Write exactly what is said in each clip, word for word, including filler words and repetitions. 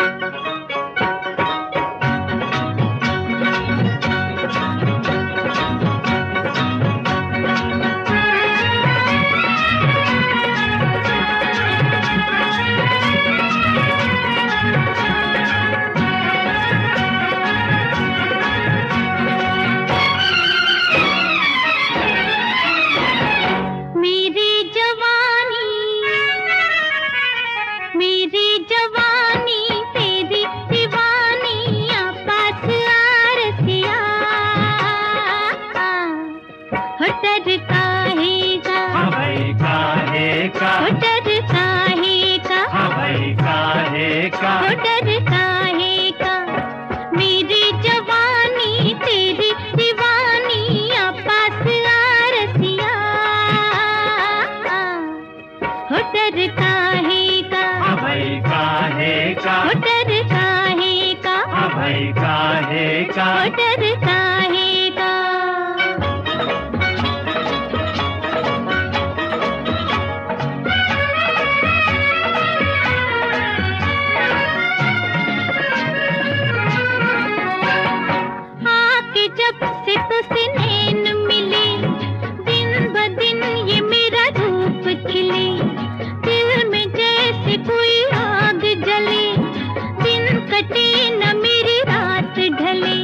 डर काहे का, मेरी जवानी तेरी दीवानी पास आ रसिया, हो डर काहे का, अभय काहे का, हो डर काहे का, अभय काहे का, हो डर काहे का। जब से तुझसे नैन मिले, दिन ब दिन ये मेरा रूप खिले, दिल में जैसे कोई आग जले, दिन कटे न मेरी रात ढले।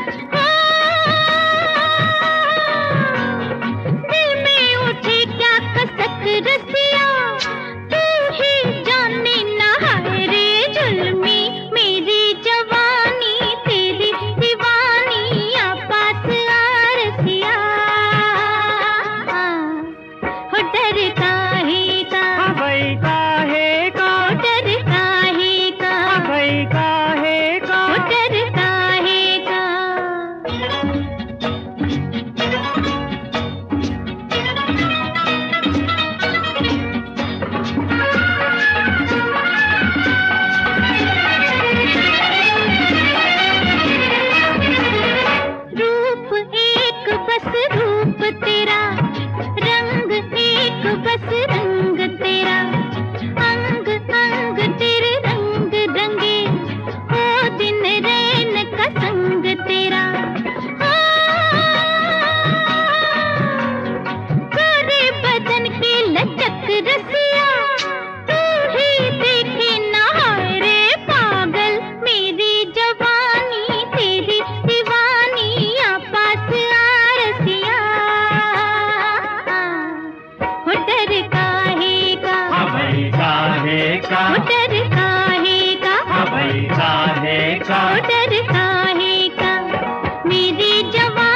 दिल में उठे क्या कसक रसिया, तू ही जाने ना हाय रे जुल्मी, मेरी जवानी तेरी दीवानी पास आ रसिया, हो डर काहे का, अभय काहे का, हो डर काहे का, अभय काहे का, हो डर काहे का। रूप एक बस रूप तेरा, रंग एक बस रंग तेरा, अंग अंग तेरे रंग रंगे, ओ दिन रैन का संग तेरा। गोरे बदन की लचक रसिया, तू ही देखे ना हाय रे पागल, मेरी जवानी तेरी दीवानी पास आ रसिया, हो डर काहे का, अभय काहे का, हो डर काहे का, अभय काहे का, हो डर काहे का, मेरी जवानी